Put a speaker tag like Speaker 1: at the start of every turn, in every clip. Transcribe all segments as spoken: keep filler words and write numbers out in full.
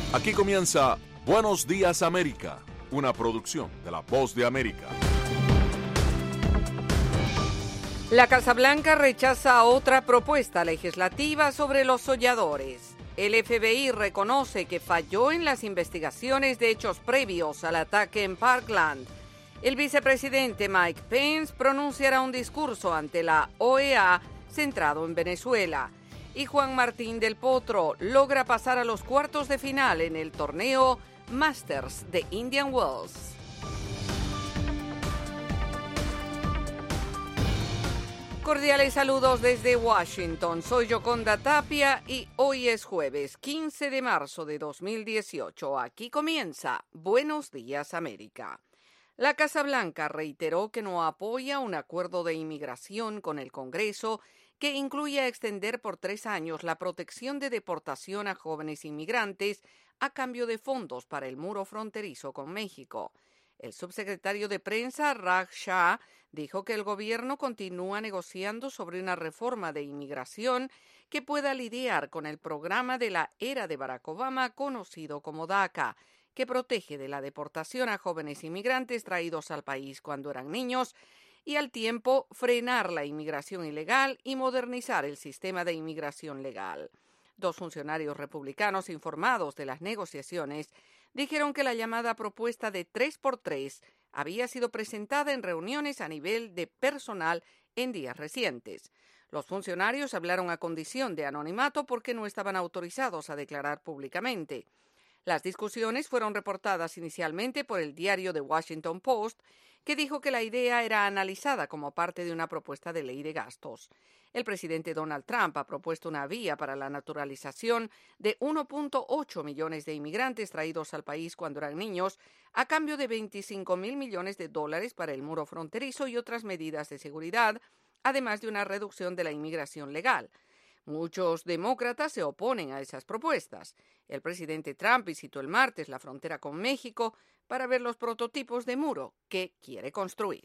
Speaker 1: Aquí comienza Buenos Días América, una producción de La Voz de América.
Speaker 2: La Casa Blanca rechaza otra propuesta legislativa sobre los soñadores. El F B I reconoce que falló en las investigaciones de hechos previos al ataque en Parkland. El vicepresidente Mike Pence pronunciará un discurso ante la O E A centrado en Venezuela. Y Juan Martín del Potro logra pasar a los cuartos de final en el torneo Masters de Indian Wells. Cordiales saludos desde Washington. Soy Yoconda Tapia y hoy es jueves quince de marzo de dos mil dieciocho. Aquí comienza Buenos Días América. La Casa Blanca reiteró que no apoya un acuerdo de inmigración con el Congreso que incluya extender por tres años la protección de deportación a jóvenes inmigrantes a cambio de fondos para el muro fronterizo con México. El subsecretario de Prensa, Raj Shah, dijo que el gobierno continúa negociando sobre una reforma de inmigración que pueda lidiar con el programa de la era de Barack Obama conocido como DACA, que protege de la deportación a jóvenes inmigrantes traídos al país cuando eran niños y al tiempo frenar la inmigración ilegal y modernizar el sistema de inmigración legal. Dos funcionarios republicanos informados de las negociaciones dijeron que la llamada propuesta de tres por tres había sido presentada en reuniones a nivel de personal en días recientes. Los funcionarios hablaron a condición de anonimato porque no estaban autorizados a declarar públicamente. Las discusiones fueron reportadas inicialmente por el diario The Washington Post, que dijo que la idea era analizada como parte de una propuesta de ley de gastos. El presidente Donald Trump ha propuesto una vía para la naturalización de uno punto ocho millones de inmigrantes traídos al país cuando eran niños, a cambio de veinticinco mil millones de dólares para el muro fronterizo y otras medidas de seguridad, además de una reducción de la inmigración legal. Muchos demócratas se oponen a esas propuestas. El presidente Trump visitó el martes la frontera con México para ver los prototipos de muro que quiere construir.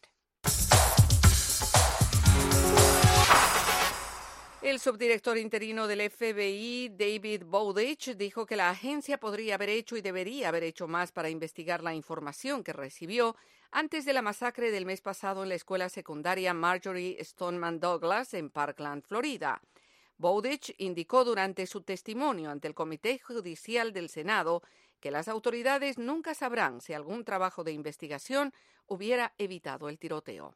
Speaker 2: El subdirector interino del F B I, David Bowditch, dijo que la agencia podría haber hecho y debería haber hecho más para investigar la información que recibió antes de la masacre del mes pasado en la escuela secundaria Marjory Stoneman Douglas en Parkland, Florida. Bowditch indicó durante su testimonio ante el Comité Judicial del Senado que las autoridades nunca sabrán si algún trabajo de investigación hubiera evitado el tiroteo.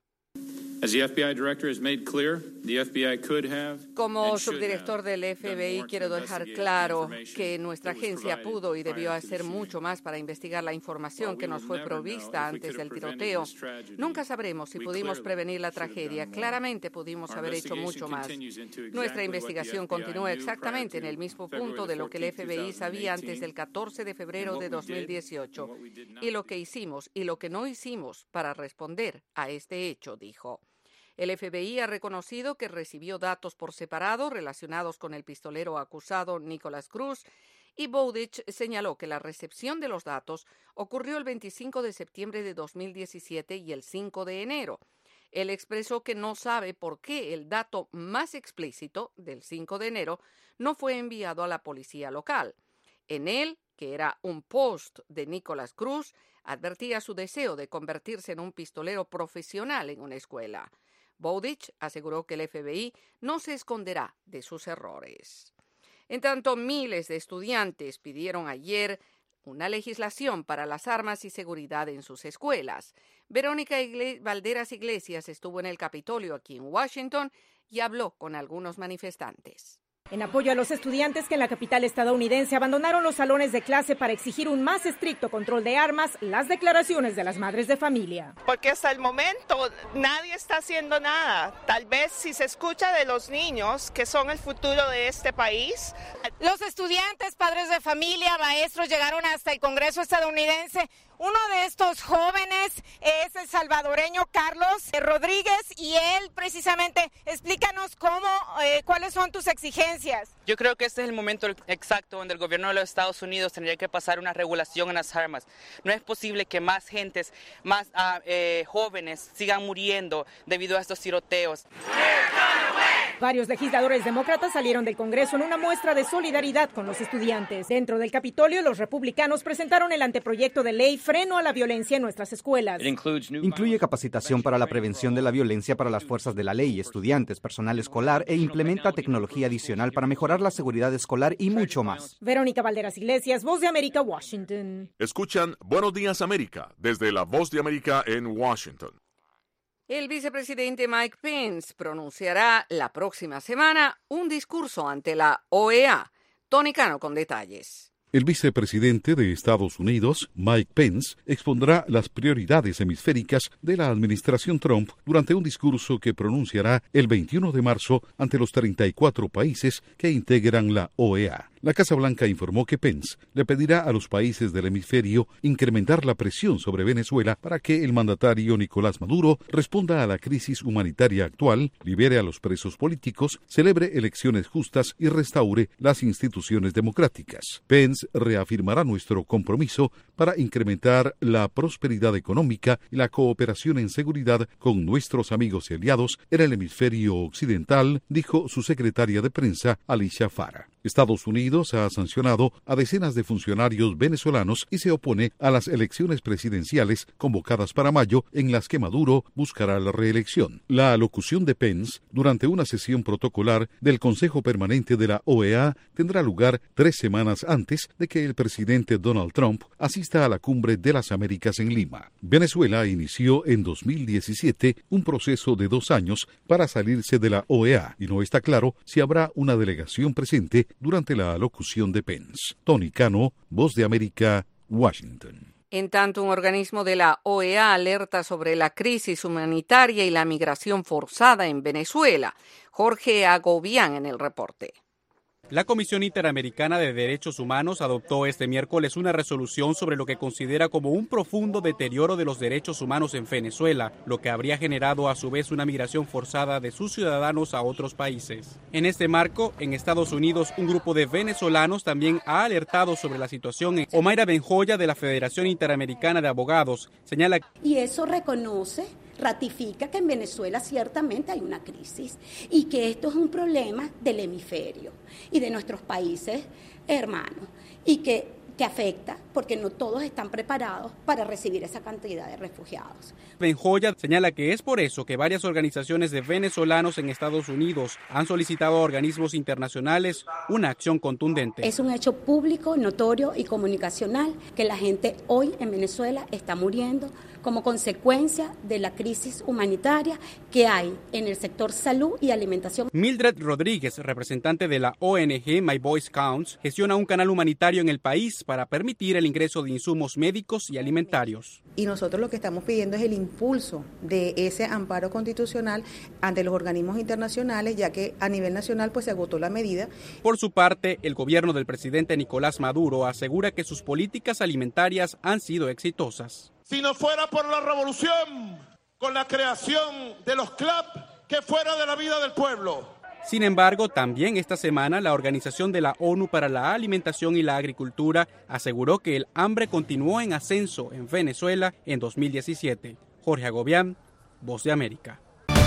Speaker 2: Como subdirector del F B I, quiero dejar claro que nuestra agencia pudo y debió hacer mucho más para investigar la información que nos fue provista antes del tiroteo. Nunca sabremos si pudimos prevenir la tragedia. Claramente pudimos haber hecho mucho más. Nuestra investigación continúa exactamente en el mismo punto de lo que el F B I sabía antes del catorce de febrero de dos mil dieciocho y lo que hicimos y lo que no hicimos para responder a este hecho, dijo. El F B I ha reconocido que recibió datos por separado relacionados con el pistolero acusado Nicholas Cruz y Bowditch señaló que la recepción de los datos ocurrió el veinticinco de septiembre de dos mil diecisiete y el cinco de enero. Él expresó que no sabe por qué el dato más explícito del cinco de enero no fue enviado a la policía local. En él, que era un post de Nicholas Cruz, advertía su deseo de convertirse en un pistolero profesional en una escuela. Bowditch aseguró que el F B I no se esconderá de sus errores. En tanto, miles de estudiantes pidieron ayer una legislación para las armas y seguridad en sus escuelas. Verónica Igle- Valderas Iglesias estuvo en el Capitolio aquí en Washington y habló con algunos manifestantes.
Speaker 3: En apoyo a los estudiantes que en la capital estadounidense abandonaron los salones de clase para exigir un más estricto control de armas, las declaraciones de las madres de familia.
Speaker 4: Porque hasta el momento nadie está haciendo nada. Tal vez si se escucha de los niños, que son el futuro de este país.
Speaker 5: Los estudiantes, padres de familia, maestros llegaron hasta el Congreso estadounidense. Uno de estos jóvenes es el salvadoreño Carlos Rodríguez y él precisamente explícanos cómo, eh, cuáles son tus exigencias.
Speaker 6: Yo creo que este es el momento exacto donde el gobierno de los Estados Unidos tendría que pasar una regulación en las armas. No es posible que más gentes, más uh, eh, jóvenes sigan muriendo debido a estos tiroteos.
Speaker 3: Varios legisladores demócratas salieron del Congreso en una muestra de solidaridad con los estudiantes. Dentro del Capitolio, los republicanos presentaron el anteproyecto de ley Freno a la Violencia en nuestras escuelas.
Speaker 7: Incluye capacitación para la prevención de la violencia para las fuerzas de la ley, estudiantes, personal escolar e implementa tecnología adicional para mejorar la seguridad escolar y mucho más.
Speaker 3: Verónica Valderas Iglesias, Voz de América, Washington.
Speaker 1: Escuchan Buenos Días América desde la Voz de América en Washington.
Speaker 2: El vicepresidente Mike Pence pronunciará la próxima semana un discurso ante la O E A. Tony Cano con detalles.
Speaker 8: El vicepresidente de Estados Unidos, Mike Pence, expondrá las prioridades hemisféricas de la administración Trump durante un discurso que pronunciará el veintiuno de marzo ante los treinta y cuatro países que integran la O E A. La Casa Blanca informó que Pence le pedirá a los países del hemisferio incrementar la presión sobre Venezuela para que el mandatario Nicolás Maduro responda a la crisis humanitaria actual, libere a los presos políticos, celebre elecciones justas y restaure las instituciones democráticas. Pence reafirmará nuestro compromiso para incrementar la prosperidad económica y la cooperación en seguridad con nuestros amigos y aliados en el hemisferio occidental, dijo su secretaria de prensa, Alicia Farah. Estados Unidos ha sancionado a decenas de funcionarios venezolanos y se opone a las elecciones presidenciales convocadas para mayo, en las que Maduro buscará la reelección. La alocución de Pence durante una sesión protocolar del Consejo Permanente de la O E A tendrá lugar tres semanas antes de que el presidente Donald Trump asista a la Cumbre de las Américas en Lima. Venezuela inició en dos mil diecisiete un proceso de dos años para salirse de la O E A y no está claro si habrá una delegación presente durante la alocución de Pence. Tony Cano, Voz de América, Washington.
Speaker 2: En tanto, un organismo de la O E A alerta sobre la crisis humanitaria y la migración forzada en Venezuela. Jorge Agobián en el reporte.
Speaker 9: La Comisión Interamericana de Derechos Humanos adoptó este miércoles una resolución sobre lo que considera como un profundo deterioro de los derechos humanos en Venezuela, lo que habría generado a su vez una migración forzada de sus ciudadanos a otros países. En este marco, en Estados Unidos, un grupo de venezolanos también ha alertado sobre la situación. Omaira Benjoya, de la Federación Interamericana de Abogados, señala:
Speaker 10: Y eso reconoce, ratifica que en Venezuela ciertamente hay una crisis y que esto es un problema del hemisferio y de nuestros países hermanos y que, que afecta porque no todos están preparados para recibir esa cantidad de refugiados.
Speaker 9: Benjoya señala que es por eso que varias organizaciones de venezolanos en Estados Unidos han solicitado a organismos internacionales una acción contundente.
Speaker 10: Es un hecho público, notorio y comunicacional que la gente hoy en Venezuela está muriendo como consecuencia de la crisis humanitaria que hay en el sector salud y alimentación.
Speaker 9: Mildred Rodríguez, representante de la O N G My Voice Counts, gestiona un canal humanitario en el país para permitir el ingreso de insumos médicos y alimentarios.
Speaker 11: Y nosotros lo que estamos pidiendo es el impulso de ese amparo constitucional ante los organismos internacionales, ya que a nivel nacional pues se agotó la medida.
Speaker 9: Por su parte, el gobierno del presidente Nicolás Maduro asegura que sus políticas alimentarias han sido exitosas.
Speaker 12: Si no fuera por la revolución, con la creación de los C L A P, que fuera de la vida del pueblo.
Speaker 9: Sin embargo, también esta semana la Organización de la ONU para la Alimentación y la Agricultura aseguró que el hambre continuó en ascenso en Venezuela en dos mil diecisiete. Jorge Agobián, Voz de América.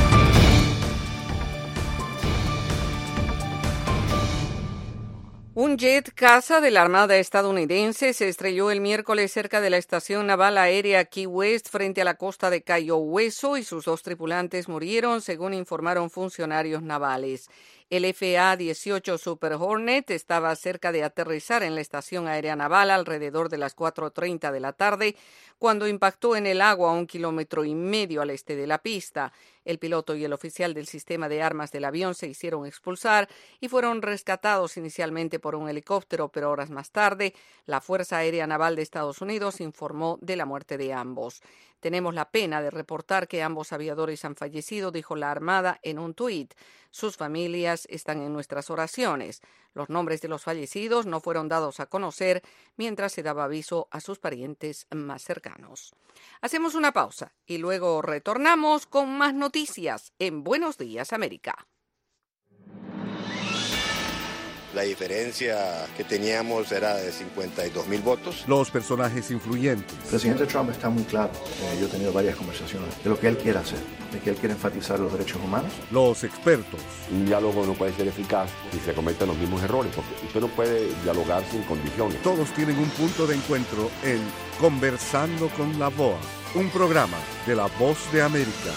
Speaker 2: Un jet caza de la Armada estadounidense se estrelló el miércoles cerca de la estación naval aérea Key West frente a la costa de Cayo Hueso y sus dos tripulantes murieron, según informaron funcionarios navales. El F A dieciocho Super Hornet estaba cerca de aterrizar en la estación aérea naval alrededor de las cuatro treinta de la tarde cuando impactó en el agua a un kilómetro y medio al este de la pista. El piloto y el oficial del sistema de armas del avión se hicieron expulsar y fueron rescatados inicialmente por un helicóptero, pero horas más tarde la Fuerza Aérea Naval de Estados Unidos informó de la muerte de ambos. Tenemos la pena de reportar que ambos aviadores han fallecido, dijo la Armada en un tuit. Sus familias están en nuestras oraciones. Los nombres de los fallecidos no fueron dados a conocer mientras se daba aviso a sus parientes más cercanos. Hacemos una pausa y luego retornamos con más noticias en Buenos Días América.
Speaker 13: La diferencia que teníamos era de cincuenta y dos mil votos.
Speaker 14: Los personajes influyentes.
Speaker 15: El presidente Trump está muy claro. Eh, yo he tenido varias conversaciones de lo que él quiere hacer, de que él quiere enfatizar los derechos humanos.
Speaker 14: Los expertos.
Speaker 16: Un diálogo no puede ser eficaz si se cometen los mismos errores, porque usted no puede dialogar sin condiciones.
Speaker 14: Todos tienen un punto de encuentro en Conversando con la V O A, un programa de La Voz de América.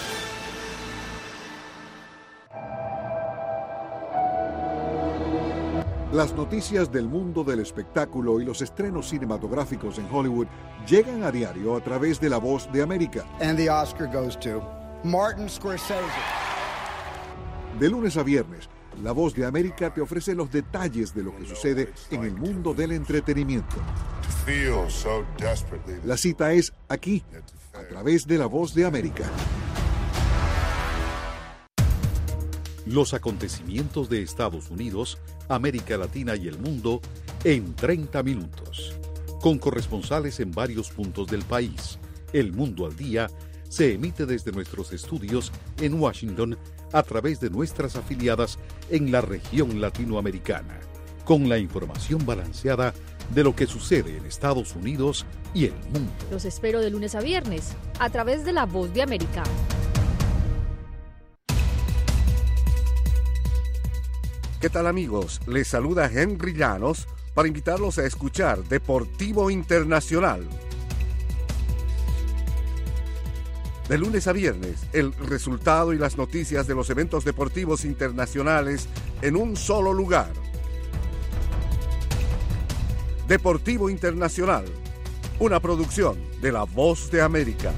Speaker 14: Las noticias del mundo del espectáculo y los estrenos cinematográficos en Hollywood llegan a diario a través de La Voz de América.
Speaker 17: And the Oscar goes to Martin Scorsese.
Speaker 14: De lunes a viernes, La Voz de América te ofrece los detalles de lo que sucede en el mundo del entretenimiento. La cita es aquí, a través de La Voz de América.
Speaker 8: Los acontecimientos de Estados Unidos, América Latina y el mundo en treinta minutos. Con corresponsales en varios puntos del país. El Mundo al Día se emite desde nuestros estudios en Washington a través de nuestras afiliadas en la región latinoamericana. Con la información balanceada de lo que sucede en Estados Unidos y el mundo.
Speaker 18: Los espero de lunes a viernes a través de La Voz de América.
Speaker 14: ¿Qué tal, amigos? Les saluda Henry Llanos para invitarlos a escuchar Deportivo Internacional. De lunes a viernes, el resultado y las noticias de los eventos deportivos internacionales en un solo lugar. Deportivo Internacional, una producción de La Voz de América.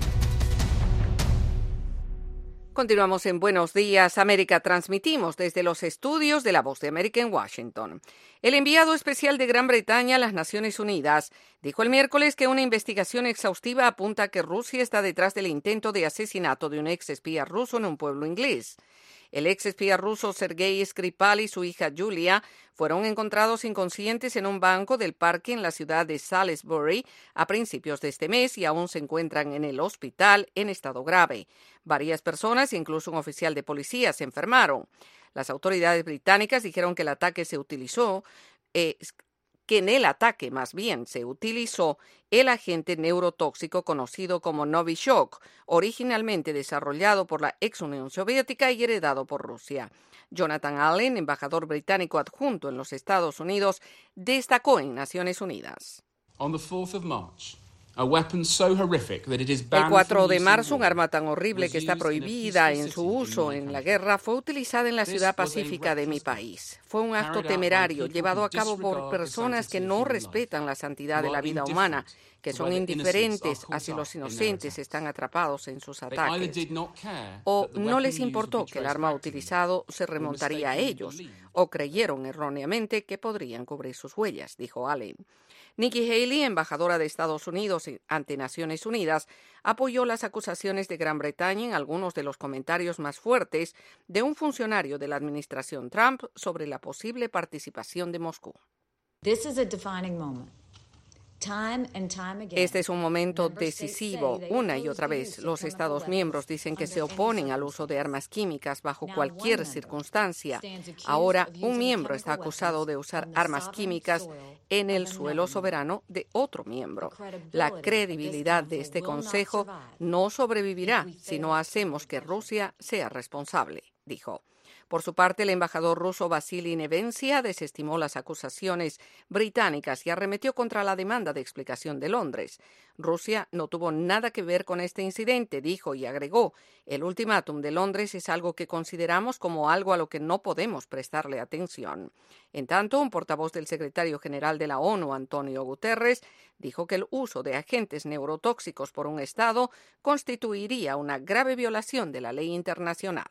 Speaker 2: Continuamos en Buenos Días, América. Transmitimos desde los estudios de La Voz de América en Washington. El enviado especial de Gran Bretaña a las Naciones Unidas dijo el miércoles que una investigación exhaustiva apunta a que Rusia está detrás del intento de asesinato de un ex espía ruso en un pueblo inglés. El ex espía ruso Sergei Skripal y su hija Julia fueron encontrados inconscientes en un banco del parque en la ciudad de Salisbury a principios de este mes y aún se encuentran en el hospital en estado grave. Varias personas, incluso un oficial de policía, se enfermaron. Las autoridades británicas dijeron que el ataque se utilizó, eh, que en el ataque más bien se utilizó el agente neurotóxico conocido como Novichok, originalmente desarrollado por la ex Unión Soviética y heredado por Rusia. Jonathan Allen, embajador británico adjunto en los Estados Unidos, destacó en Naciones Unidas.
Speaker 19: On the fourth of March, a weapon so horrific that it is
Speaker 2: El
Speaker 19: banned
Speaker 2: cuatro
Speaker 19: from
Speaker 2: de
Speaker 19: use in
Speaker 2: marzo, un
Speaker 19: war
Speaker 2: arma tan horrible que está prohibida en su uso en la guerra fue utilizada en la ciudad pacífica de mi país. Fue un acto temerario llevado a cabo por personas que no respetan la santidad de la vida humana, que son indiferentes a si los inocentes están atrapados en sus ataques. O no les importó que el arma utilizado se remontaría a ellos, o creyeron erróneamente que podrían cubrir sus huellas, dijo Allen. Nikki Haley, embajadora de Estados Unidos ante Naciones Unidas, apoyó las acusaciones de Gran Bretaña en algunos de los comentarios más fuertes de un funcionario de la administración Trump sobre la posible participación de Moscú.
Speaker 20: This is a defining moment. Time and time again.
Speaker 2: Este es un momento decisivo. Una y otra vez, los Estados miembros dicen que se oponen al uso de armas químicas bajo cualquier circunstancia. Ahora, un miembro está acusado de usar armas químicas en el suelo soberano de otro miembro. La credibilidad de este Consejo no sobrevivirá si no hacemos que Rusia sea responsable, dijo. Por su parte, el embajador ruso Vasily Nevencia desestimó las acusaciones británicas y arremetió contra la demanda de explicación de Londres. Rusia no tuvo nada que ver con este incidente, dijo y agregó. El ultimátum de Londres es algo que consideramos como algo a lo que no podemos prestarle atención. En tanto, un portavoz del secretario general de la ONU, Antonio Guterres, dijo que el uso de agentes neurotóxicos por un Estado constituiría una grave violación de la ley internacional.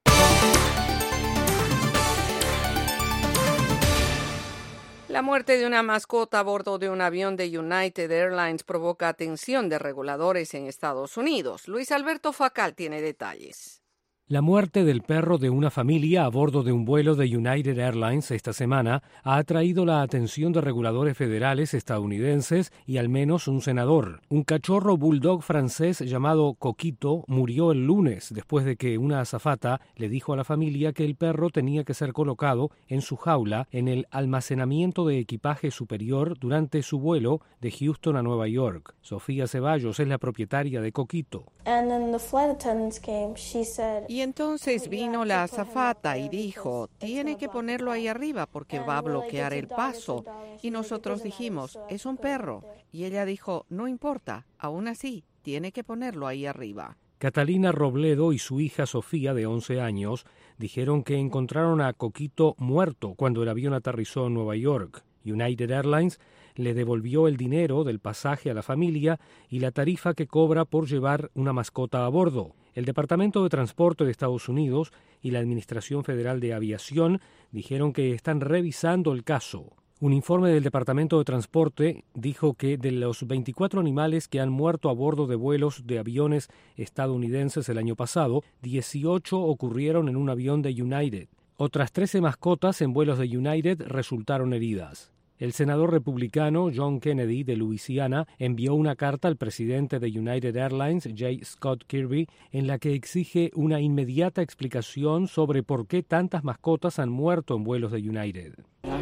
Speaker 2: La muerte de una mascota a bordo de un avión de United Airlines provoca atención de reguladores en Estados Unidos. Luis Alberto Facal tiene detalles.
Speaker 21: La muerte del perro de una familia a bordo de un vuelo de United Airlines esta semana ha atraído la atención de reguladores federales estadounidenses y al menos un senador. Un cachorro bulldog francés llamado Coquito murió el lunes después de que una azafata le dijo a la familia que el perro tenía que ser colocado en su jaula en el almacenamiento de equipaje superior durante su vuelo de Houston a Nueva York. Sofía Ceballos es la propietaria de Coquito.
Speaker 22: And then the flight attendants came. She said,
Speaker 2: Y entonces vino la azafata y dijo, tiene que ponerlo ahí arriba porque va a bloquear el paso. Y nosotros dijimos, es un perro. Y ella dijo, no importa, aún así, tiene que ponerlo ahí arriba.
Speaker 21: Catalina Robledo y su hija Sofía, de once años, dijeron que encontraron a Coquito muerto cuando el avión aterrizó en Nueva York. United Airlines le devolvió el dinero del pasaje a la familia y la tarifa que cobra por llevar una mascota a bordo. El Departamento de Transporte de Estados Unidos y la Administración Federal de Aviación dijeron que están revisando el caso. Un informe del Departamento de Transporte dijo que de los veinticuatro animales que han muerto a bordo de vuelos de aviones estadounidenses el año pasado, dieciocho ocurrieron en un avión de United. Otras trece mascotas en vuelos de United resultaron heridas. El senador republicano John Kennedy de Luisiana envió una carta al presidente de United Airlines, J. Scott Kirby, en la que exige una inmediata explicación sobre por qué tantas mascotas han muerto en vuelos de United.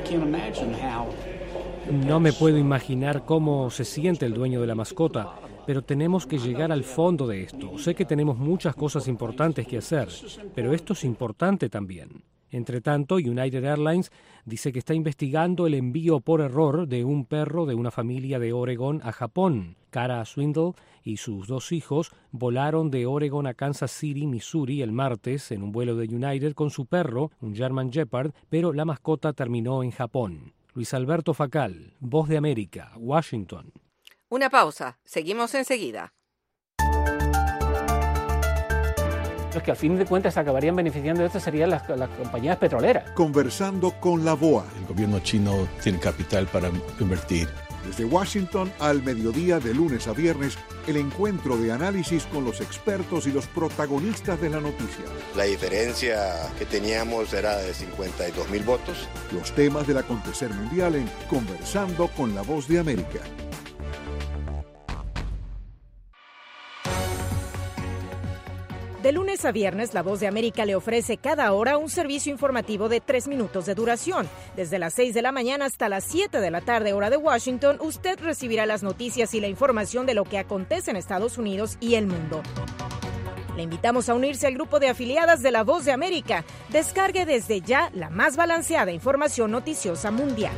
Speaker 21: No me puedo imaginar cómo se siente el dueño de la mascota, pero tenemos que llegar al fondo de esto. Sé que tenemos muchas cosas importantes que hacer, pero esto es importante también. Entre tanto, United Airlines dice que está investigando el envío por error de un perro de una familia de Oregon a Japón. Cara Swindle y sus dos hijos volaron de Oregon a Kansas City, Missouri, el martes en un vuelo de United con su perro, un German Shepherd, pero la mascota terminó en Japón. Luis Alberto Facal, Voz de América, Washington.
Speaker 2: Una pausa. Seguimos enseguida.
Speaker 23: Los que al fin de cuentas acabarían beneficiando de esto serían las, las compañías petroleras.
Speaker 14: Conversando con la B O A.
Speaker 24: El gobierno chino tiene capital para invertir.
Speaker 14: Desde Washington al mediodía de lunes a viernes, el encuentro de análisis con los expertos y los protagonistas de la noticia.
Speaker 13: La diferencia que teníamos era de cincuenta y dos mil votos.
Speaker 14: Los temas del acontecer mundial en Conversando con la Voz de América.
Speaker 3: De lunes a viernes, La Voz de América le ofrece cada hora un servicio informativo de tres minutos de duración. Desde las seis de la mañana hasta las siete de la tarde, hora de Washington, usted recibirá las noticias y la información de lo que acontece en Estados Unidos y el mundo. Le invitamos a unirse al grupo de afiliadas de La Voz de América. Descargue desde ya la más balanceada información noticiosa mundial.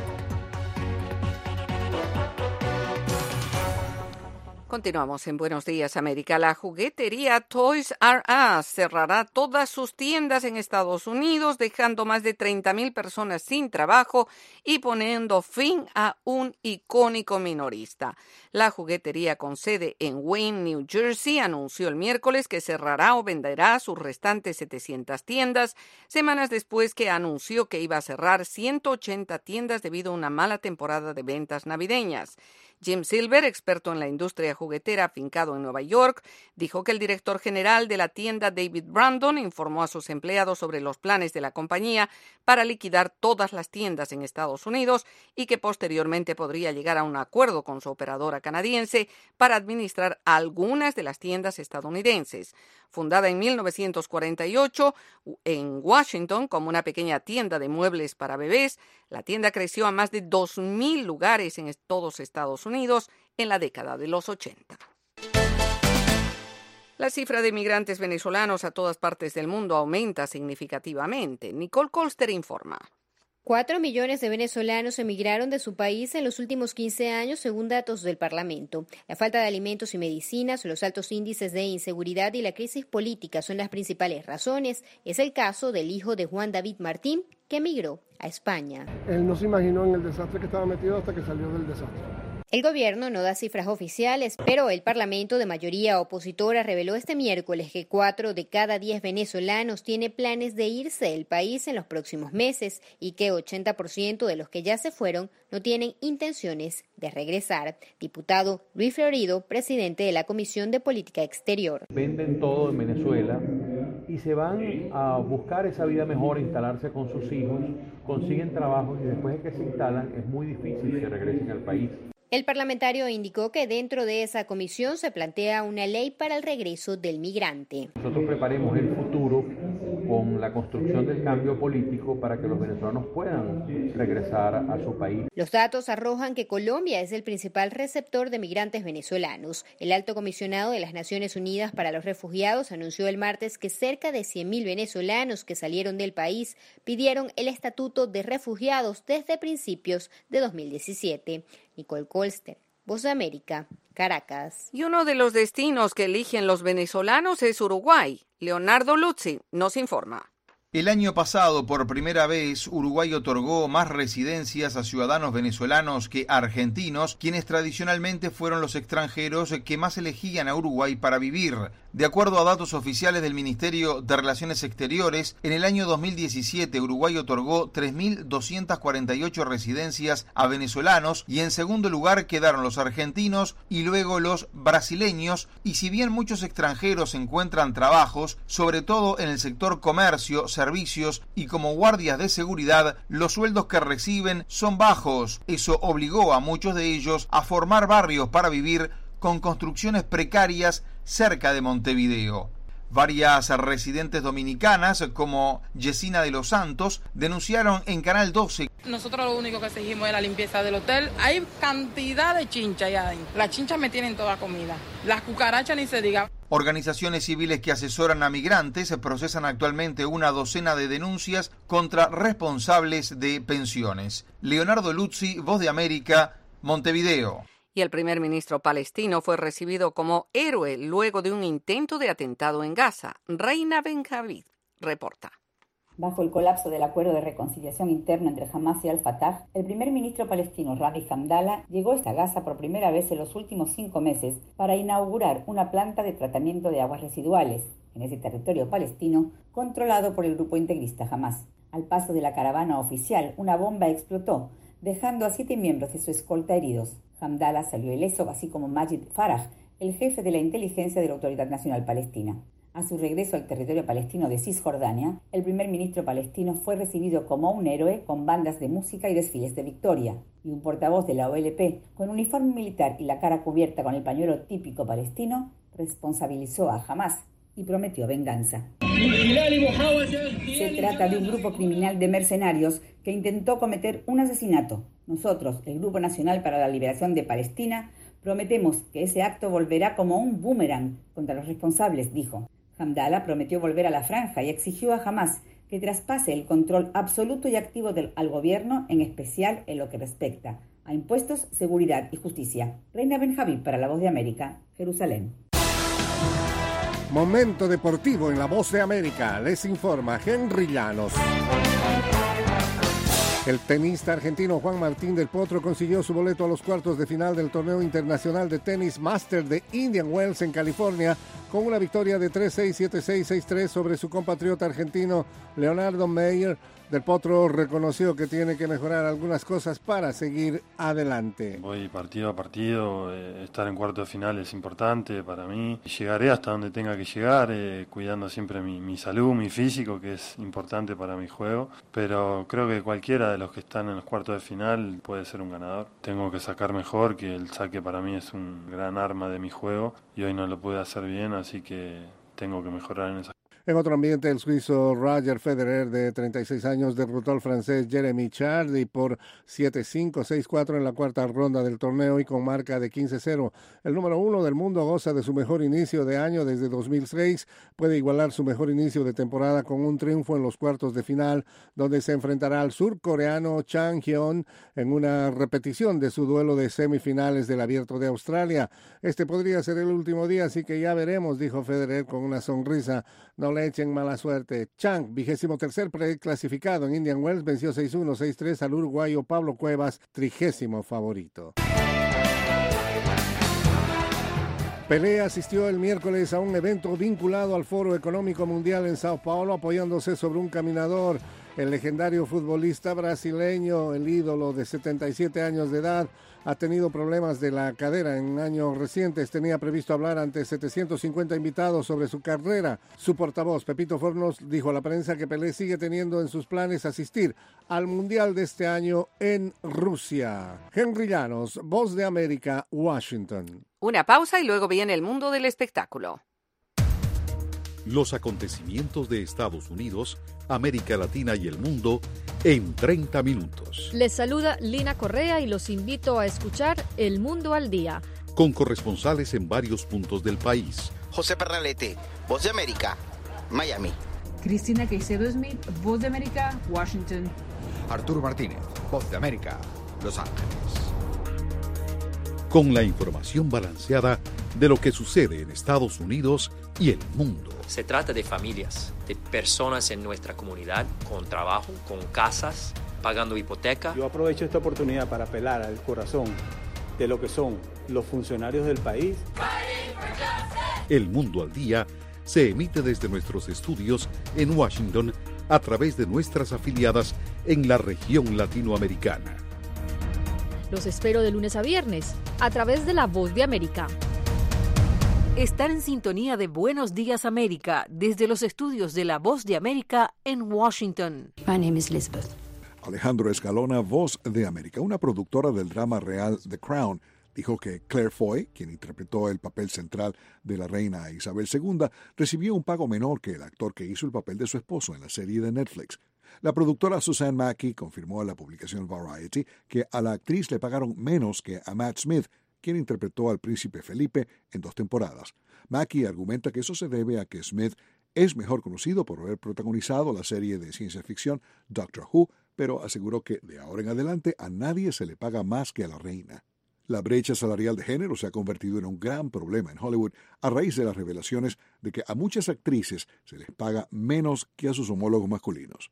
Speaker 2: Continuamos en Buenos Días, América. La juguetería Toys R Us cerrará todas sus tiendas en Estados Unidos, dejando más de treinta mil personas sin trabajo y poniendo fin a un icónico minorista. La juguetería con sede en Wayne, New Jersey, anunció el miércoles que cerrará o venderá sus restantes setecientas tiendas, semanas después que anunció que iba a cerrar ciento ochenta tiendas debido a una mala temporada de ventas navideñas. Jim Silver, experto en la industria juguetera afincado en Nueva York, dijo que el director general de la tienda, David Brandon, informó a sus empleados sobre los planes de la compañía para liquidar todas las tiendas en Estados Unidos y que posteriormente podría llegar a un acuerdo con su operadora canadiense para administrar algunas de las tiendas estadounidenses. Fundada en mil novecientos cuarenta y ocho en Washington como una pequeña tienda de muebles para bebés, la tienda creció a más de dos mil lugares en todos Estados Unidos en la década de los ochenta. La cifra de migrantes venezolanos a todas partes del mundo aumenta significativamente. Nicole Colster informa.
Speaker 25: Cuatro millones de venezolanos emigraron de su país en los últimos quince años, según datos del Parlamento. La falta de alimentos y medicinas, los altos índices de inseguridad y la crisis política son las principales razones. Es el caso del hijo de Juan David Martín, que emigró a España.
Speaker 26: Él no se imaginó en el desastre que estaba metido hasta que salió del desastre.
Speaker 25: El gobierno no da cifras oficiales, pero el Parlamento de mayoría opositora reveló este miércoles que cuatro de cada diez venezolanos tiene planes de irse del país en los próximos meses y que ochenta por ciento de los que ya se fueron no tienen intenciones de regresar. Diputado Luis Florido, presidente de la Comisión de Política Exterior.
Speaker 27: Venden todo en Venezuela
Speaker 1: y se van a buscar esa vida mejor, instalarse con sus hijos, consiguen trabajo y después de que se instalan es muy difícil que regresen al país.
Speaker 25: El parlamentario indicó que dentro de esa comisión se plantea una ley para el regreso del migrante.
Speaker 1: Nosotros preparemos el futuro con la construcción del cambio político para que los venezolanos puedan regresar a su país.
Speaker 25: Los datos arrojan que Colombia es el principal receptor de migrantes venezolanos. El alto comisionado de las Naciones Unidas para los Refugiados anunció el martes que cerca de cien mil venezolanos que salieron del país pidieron el estatuto de refugiados desde principios de dos mil diecisiete. Nicole Colster, Voz de América, Caracas.
Speaker 2: Y uno de los destinos que eligen los venezolanos es Uruguay. Leonardo Luzzi nos informa.
Speaker 4: El año pasado, por primera vez, Uruguay otorgó más residencias a ciudadanos venezolanos que argentinos, quienes tradicionalmente fueron los extranjeros que más elegían a Uruguay para vivir. De acuerdo a datos oficiales del Ministerio de Relaciones Exteriores, en el año dos mil diecisiete Uruguay otorgó tres mil doscientas cuarenta y ocho residencias a venezolanos y en segundo lugar quedaron los argentinos y luego los brasileños, y si bien muchos extranjeros encuentran trabajos, sobre todo en el sector comercio, servicios y como guardias de seguridad, los sueldos que reciben son bajos. Eso obligó a muchos de ellos a formar barrios para vivir con construcciones precarias cerca de Montevideo. Varias residentes dominicanas, como Yesina de los Santos, denunciaron en Canal doce.
Speaker 5: Nosotros lo único que exigimos es la limpieza del hotel. Hay cantidad de chincha allá adentro. Las chinchas me tienen toda comida. Las cucarachas ni se diga.
Speaker 4: Organizaciones civiles que asesoran a migrantes procesan actualmente una docena de denuncias contra responsables de pensiones. Leonardo Luzzi, Voz de América, Montevideo.
Speaker 2: Y el primer ministro palestino fue recibido como héroe luego de un intento de atentado en Gaza. Reina Ben-Javid reporta.
Speaker 6: Bajo el colapso del acuerdo de reconciliación interno entre Hamas y Al-Fatah, el primer ministro palestino Rabi Hamdallah llegó hasta Gaza por primera vez en los últimos cinco meses para inaugurar una planta de tratamiento de aguas residuales en ese territorio palestino controlado por el grupo integrista Hamas. Al paso de la caravana oficial, una bomba explotó, dejando a siete miembros de su escolta heridos. Hamdallah salió ileso, así como Majid Farah, el jefe de la inteligencia de la Autoridad Nacional Palestina. A su regreso al territorio palestino de Cisjordania, el primer ministro palestino fue recibido como un héroe con bandas de música y desfiles de victoria. Y un portavoz de la O L P, con uniforme militar y la cara cubierta con el pañuelo típico palestino, responsabilizó a Hamas y prometió venganza. Se trata de un grupo criminal de mercenarios que intentó cometer un asesinato. Nosotros, el Grupo Nacional para la Liberación de Palestina, prometemos que ese acto volverá como un boomerang contra los responsables, dijo. Hamdallah prometió volver a la franja y exigió a Hamas que traspase el control absoluto y activo del, al gobierno, en especial en lo que respecta a impuestos, seguridad y justicia. Reina Ben-Javid para La Voz de América, Jerusalén.
Speaker 14: Momento deportivo en La Voz de América. Les informa Henry Llanos. El tenista argentino Juan Martín del Potro consiguió su boleto a los cuartos de final del torneo internacional de tenis Master de Indian Wells en California con una victoria de tres seis, siete seis, seis tres sobre su compatriota argentino Leonardo Meyer. Del Potro reconoció que tiene que mejorar algunas cosas para seguir adelante.
Speaker 7: Voy partido a partido, eh, estar en cuartos de final es importante para mí. Llegaré hasta donde tenga que llegar, eh, cuidando siempre mi, mi salud, mi físico, que es importante para mi juego. Pero creo que cualquiera de los que están en los cuartos de final puede ser un ganador. Tengo que sacar mejor, que el saque para mí es un gran arma de mi juego y hoy no lo pude hacer bien, así que tengo que mejorar en esa.
Speaker 14: En otro ambiente, el suizo Roger Federer, de treinta y seis años, derrotó al francés Jeremy Chardy por siete cinco, seis cuatro en la cuarta ronda del torneo y con marca de quince cero. El número uno del mundo goza de su mejor inicio de año desde dos mil seis. Puede igualar su mejor inicio de temporada con un triunfo en los cuartos de final, donde se enfrentará al surcoreano Chang Hyun en una repetición de su duelo de semifinales del Abierto de Australia. Este podría ser el último día, así que ya veremos, dijo Federer con una sonrisa. No le echen mala suerte. Chang, vigésimo tercer preclasificado en Indian Wells, venció seis uno, seis tres al uruguayo Pablo Cuevas, trigésimo favorito. Pelé asistió el miércoles a un evento vinculado al Foro Económico Mundial en Sao Paulo, apoyándose sobre un caminador. El legendario futbolista brasileño, el ídolo de setenta y siete años de edad, ha tenido problemas de la cadera en años recientes. Tenía previsto hablar ante setecientos cincuenta invitados sobre su carrera. Su portavoz, Pepito Fornos, dijo a la prensa que Pelé sigue teniendo en sus planes asistir al Mundial de este año en Rusia. Henry Llanos, Voz de América, Washington.
Speaker 2: Una pausa y luego viene el mundo del espectáculo.
Speaker 8: Los acontecimientos de Estados Unidos, América Latina y el mundo en treinta minutos.
Speaker 18: Les saluda Lina Correa y los invito a escuchar El Mundo al Día.
Speaker 8: Con corresponsales en varios puntos del país.
Speaker 9: José Pernalete, Voz de América, Miami.
Speaker 10: Cristina Caicedo Smith, Voz de América, Washington.
Speaker 11: Arturo Martínez, Voz de América, Los Ángeles.
Speaker 8: Con la información balanceada de lo que sucede en Estados Unidos y el mundo.
Speaker 12: Se trata de familias, de personas en nuestra comunidad, con trabajo, con casas, pagando hipoteca.
Speaker 15: Yo aprovecho esta oportunidad para apelar al corazón de lo que son los funcionarios del país.
Speaker 8: El Mundo al Día se emite desde nuestros estudios en Washington a través de nuestras afiliadas en la región latinoamericana.
Speaker 18: Los espero de lunes a viernes a través de La Voz de América.
Speaker 16: Están en sintonía de Buenos Días América desde los estudios de La Voz de América en Washington.
Speaker 27: My name is Elizabeth.
Speaker 28: Alejandro Escalona, Voz de América, una productora del drama real The Crown, dijo que Claire Foy, quien interpretó el papel central de la reina Isabel segunda, recibió un pago menor que el actor que hizo el papel de su esposo en la serie de Netflix. La productora Suzanne Mackey confirmó a la publicación Variety que a la actriz le pagaron menos que a Matt Smith, quien interpretó al príncipe Felipe en dos temporadas. Mackey argumenta que eso se debe a que Smith es mejor conocido por haber protagonizado la serie de ciencia ficción Doctor Who, pero aseguró que de ahora en adelante a nadie se le paga más que a la reina. La brecha salarial de género se ha convertido en un gran problema en Hollywood a raíz de las revelaciones de que a muchas actrices se les paga menos que a sus homólogos masculinos.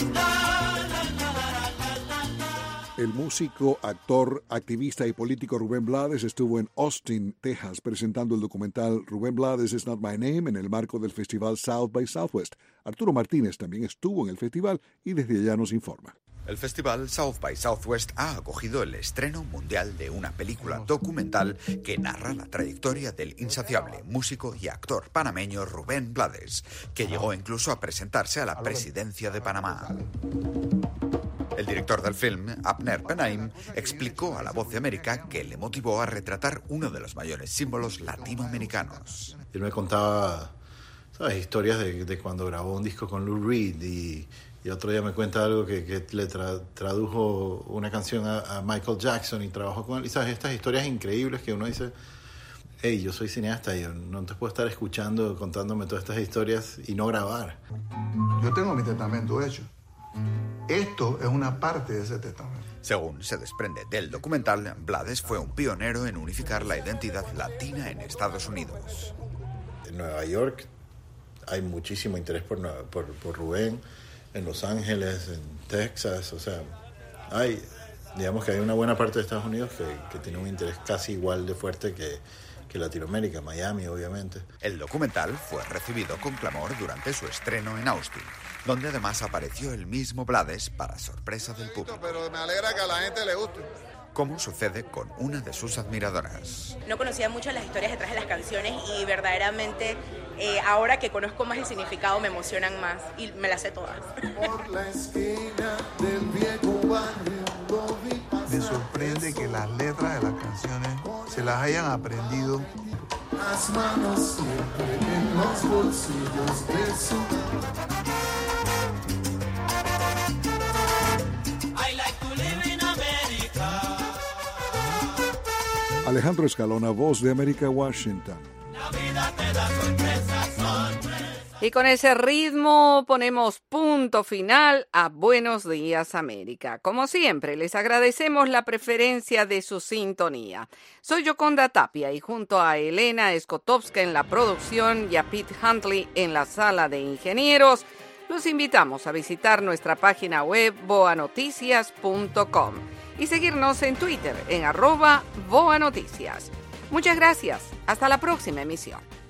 Speaker 28: El músico, actor, activista y político Rubén Blades estuvo en Austin, Texas, presentando el documental Rubén Blades is Not My Name en el marco del festival South by Southwest. Arturo Martínez también estuvo en el festival y desde allá nos informa.
Speaker 29: El festival South by Southwest ha acogido el estreno mundial de una película documental que narra la trayectoria del insaciable músico y actor panameño Rubén Blades, que llegó incluso a presentarse a la presidencia de Panamá. El director del film, Abner Benaim, explicó a La Voz de América que le motivó a retratar uno de los mayores símbolos latinoamericanos.
Speaker 30: Él me contaba, ¿sabes?, historias de, de cuando grabó un disco con Lou Reed y, y otro día me cuenta algo que, que le tra, tradujo una canción a, a Michael Jackson y trabajó con él. Y sabes, estas historias increíbles que uno dice, hey, yo soy cineasta y no te puedo estar escuchando, contándome todas estas historias y no grabar.
Speaker 31: Yo tengo mi testamento hecho. Esto es una parte de ese testamento.
Speaker 29: Según se desprende del documental, Blades fue un pionero en unificar la identidad latina en Estados Unidos.
Speaker 30: En Nueva York hay muchísimo interés por, por, por Rubén, en Los Ángeles, en Texas, o sea, hay, digamos que hay una buena parte de Estados Unidos que, que tiene un interés casi igual de fuerte que, que Latinoamérica, Miami, obviamente.
Speaker 29: El documental fue recibido con clamor durante su estreno en Austin, donde además apareció el mismo Blades para sorpresa del público.
Speaker 31: Pero me alegra que a la gente le guste.
Speaker 29: Como sucede con una de sus admiradoras.
Speaker 32: No conocía mucho las historias detrás de las canciones y verdaderamente eh, ahora que conozco más el significado me emocionan más y me las sé todas.
Speaker 31: Por la esquina del viejo barrio, me sorprende que las letras de las canciones se las hayan aprendido. Las manos siempre en los bolsillos de su...
Speaker 28: Alejandro Escalona, Voz de América, Washington.
Speaker 2: Y con ese ritmo ponemos punto final a Buenos Días América. Como siempre, les agradecemos la preferencia de su sintonía. Soy Yoconda Tapia y junto a Elena Skotowska en la producción y a Pete Huntley en la sala de ingenieros, los invitamos a visitar nuestra página web boa noticias punto com y seguirnos en Twitter en arroba boanoticias. Muchas gracias. Hasta la próxima emisión.